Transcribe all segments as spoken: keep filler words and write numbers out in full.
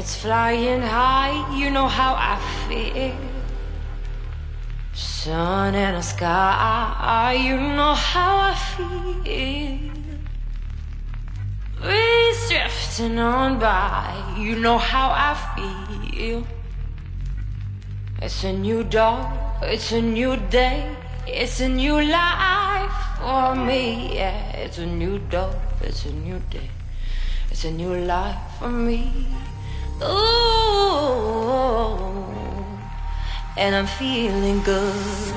it's flying high, you know how I feel. Sun in the sky, you know how I feel. Breeze drifting on by, you know how I feel. It's a new dawn, it's a new day, it's a new life for me. Yeah, it's a new dawn, it's a new day, it's a new life for me. Ooh, and I'm feeling good.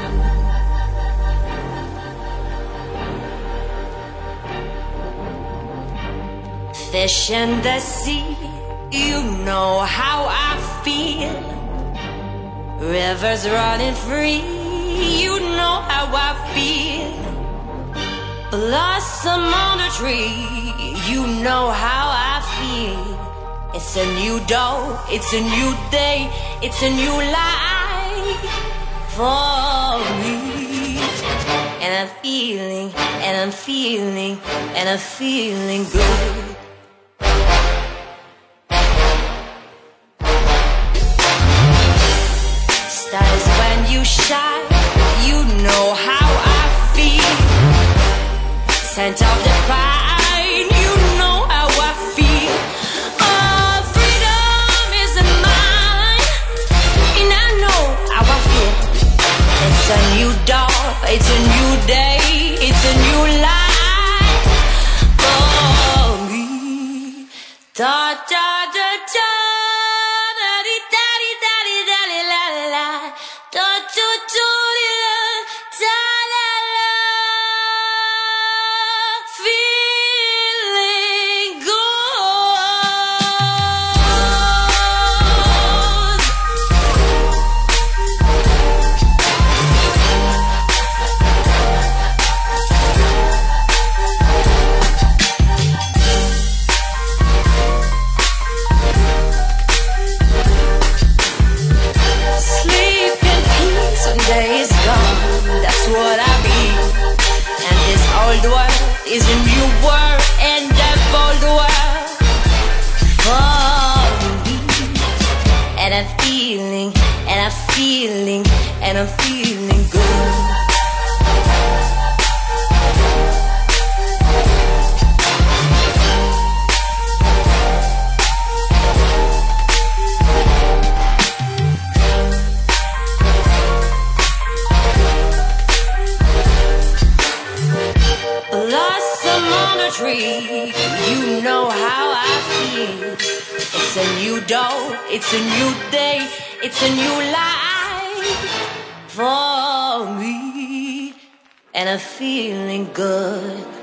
Fish in the sea, you know how I feel. Rivers running free, you know how I feel. Blossom on the tree, you know how I feel. It's a new dawn, it's a new day, it's a new life for me. And I'm feeling, and I'm feeling, and I'm feeling good. Stars when you shine, you know how I feel. Scent of the pine, you know how I feel. Oh, freedom is mine, and I know how I feel. It's a new dawn, it's a new day, it's a new life for me. Da da da da. What I mean, and this old world is a new world, and that old world for me. And I'm feeling, and I'm feeling, and I'm feeling good. Blossom on the tree, you know how I feel. It's a new dawn, it's a new day, it's a new life for me. And I'm feeling good.